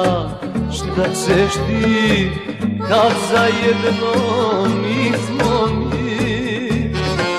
šta ćeš ti kad zajedno nismo mi?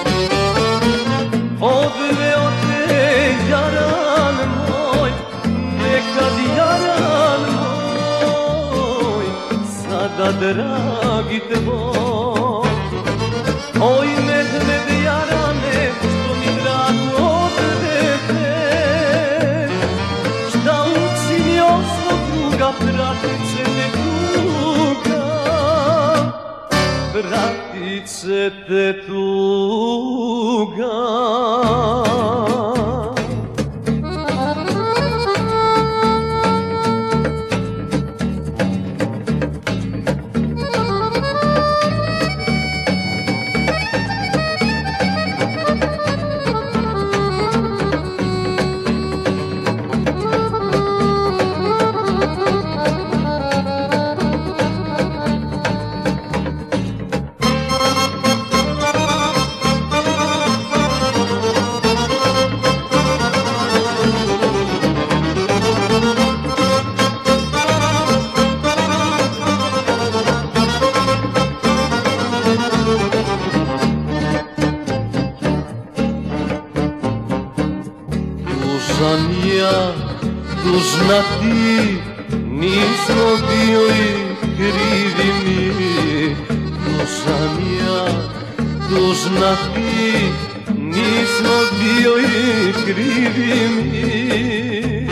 Odveo te jaran moj, nekad jaran moj, sada dragi tvoj. Oj Mehmed jarane, što mi drago od tebe, šta učinio svog druga, pratit će te tuga, pratit će te tuga. Dužan ja, dužna ti, nismo bili krivi mi. Dužan ja, dužna ti, nismo bili krivi mi.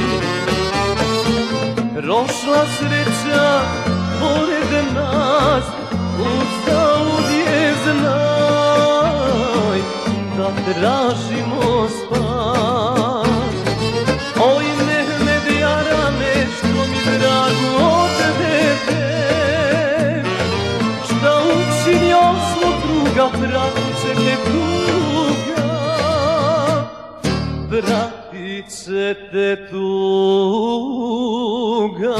Prošla sreća pored nas, uzalud je znaj da tražimo spas. Oj Mehmed jarane, što mi drago od tebe, šta učinio svog druga, pratit će te tuga, pratit će te tuga.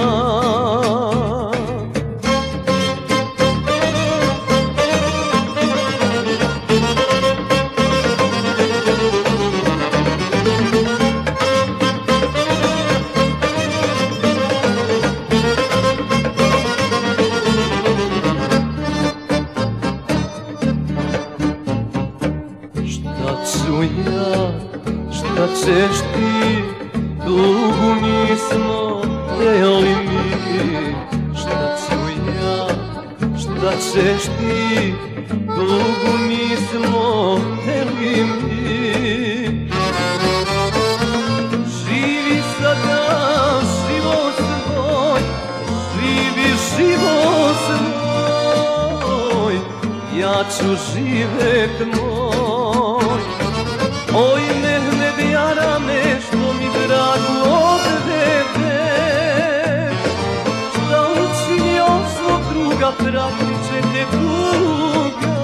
Šta ćeš ti, tugu nismo htjeli mi. Šta ću ja, šta ćeš ti, tugu nismo htjeli mi. Živi sada život svoj, živi život svoj, ja ću živjet moj. Oj Mehmed jarane, što mi drago od tebe, šta učinio svog druga, pratit će te tuga,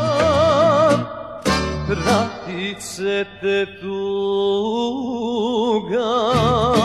pratit će te tuga.